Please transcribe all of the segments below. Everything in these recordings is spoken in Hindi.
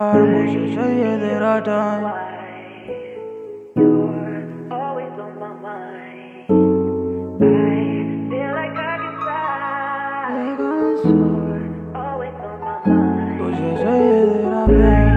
मुझे चाहिए तेरा टाइम। तुझे चाहिए तेरा प्यार,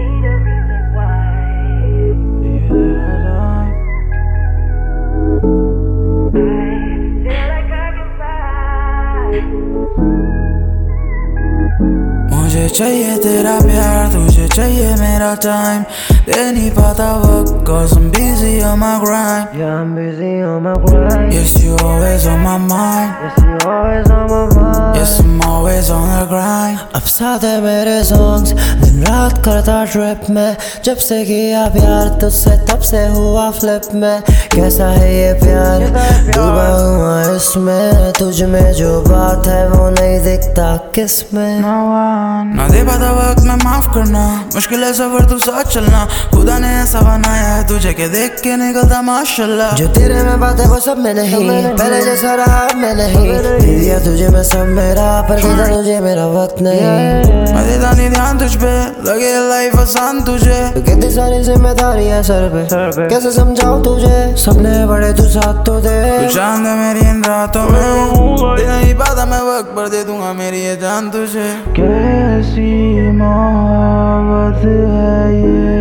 मुझे चाहिए तेरा प्यार, तुझे चाहिए मेरा टाइम। दे नहीं पाता वक्त, cause I'm busy on my grind. Yeah, I'm busy on my grind. Yes, you always on my mind. Yes, you always on my mind. Yes, I'm always on the grind. अब साथ है मेरे songs, दिन रात करता ट्रिप में। जब से किया प्यार तुझसे तब से हुआ फ्लिप में। कैसा है ये प्यार, डूबा हुआ इसमें। तुझ में जो बात है वो नहीं दिखता किसमें। ना दे पाता वक्त में माफ करना, मुश्किल है सफर तू साथ चलना। खुदा ने ऐसा बनाया है तुझे के देख के निकलता माशाल्लाह। जो तेरे में बात है वो सब में नहीं, पहले जैसा रहा अब मैं नहीं। दे दिया तुझे मैं सब मेरा, पर देता तुझे मेरा वक्त नहीं। मैं देता नहीं ध्यान तुझ पे, लगे लाइफ आसान तुझे। तो कितनी सारी जिम्मेदारियां सर पे, कैसे समझाऊं तुझे। सपने बड़े तू साथ तो दे, तू चांद है मेरी इन रातों में। दे नहीं पाता मैं वक्त पर दे दूंगा मेरी ये जान तुझे। कैसी मोहब्बत है ये,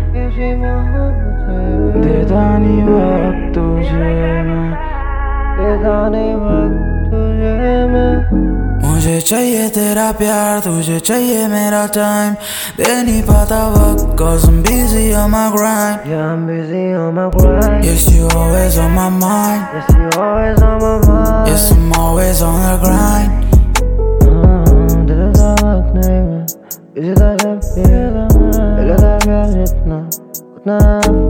देता नहीं वक्त तुझे मैं, देता नहीं वक्त तुझे मैं। मुझे चाहिए तेरा प्यार, तुझे चाहिए मेरा टाइम। दे नहीं पाता वक्त, cause I'm busy on my grind. Yeah, I'm busy on my grind. Yes, you always on my mind. Yes, you always on my mind. Yes, I'm always on the grind. देता वक्त नहीं मैं, किसी तरह प्यार जितना उतना